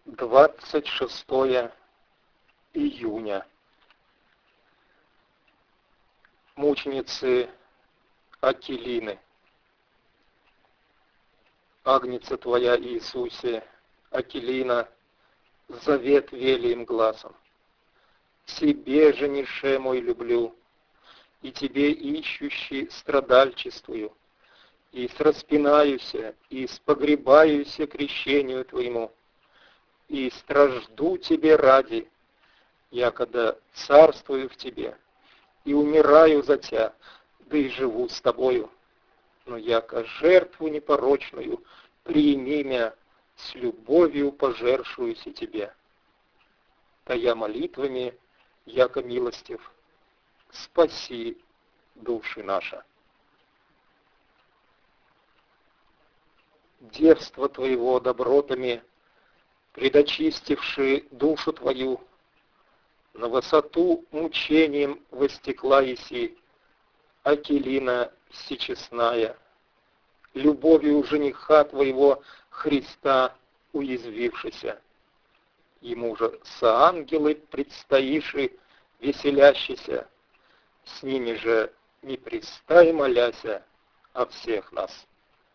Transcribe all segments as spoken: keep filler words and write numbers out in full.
двадцать шестое июня. Мученицы Акилины. Агнца Твоя, Иисусе, Акилина, завет велиим глазом. Тебе, женише мой, люблю, и Тебе, ищущий, страдальчествую, и сраспинаюся, и спогребаюся крещению Твоему, и стражду Тебе ради, якогда царствую в Тебе, и умираю за Тя, да и живу с Тобою. Но яко жертву непорочную прими мя, с любовью пожершуюся Тебе. Тая молитвами, яко милостив, спаси души наша. Девство Твоего добротами, предочистивши душу Твою, на высоту мучением востекла еси, Акилина всечестная, любовью жениха Твоего Христа уязвившися. Ему же соангелы предстоиши веселящися, с ними же не пристай моляся о всех нас.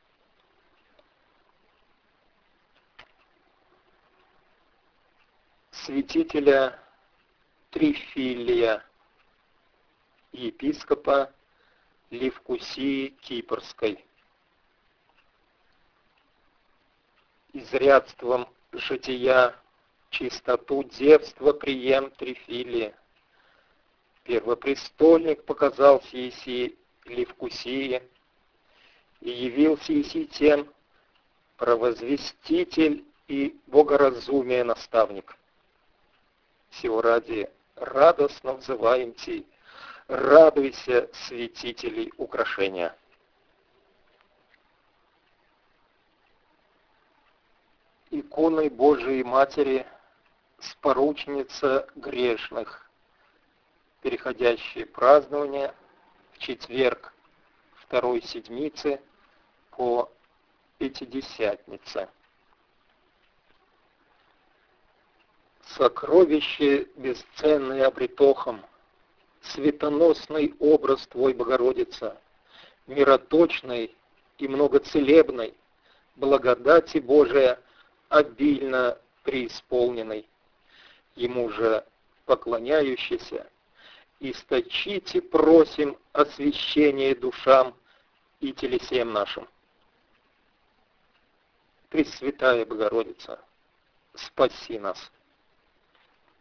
Святителя Трифилия, епископа Левкусии Кипрской. Изрядством жития чистоту девства прием Трифилия. Первопрестольник показался еси Левкусии, и явился еси тем провозвеститель и богоразумие наставник. Сего ради радостно взываем Ти, радуйся, святителей украшения. Иконой Божией Матери, спорученица грешных, переходящее празднование в четверг второй седмицы по Пятидесятнице. Сокровище бесценное обретохом, светоносный образ Твой, Богородица, мироточный и многоцелебный, благодати Божия обильно преисполненной. Ему же поклоняющийся, источите просим освящение душам и телесем нашим. Пресвятая Богородица, спаси нас.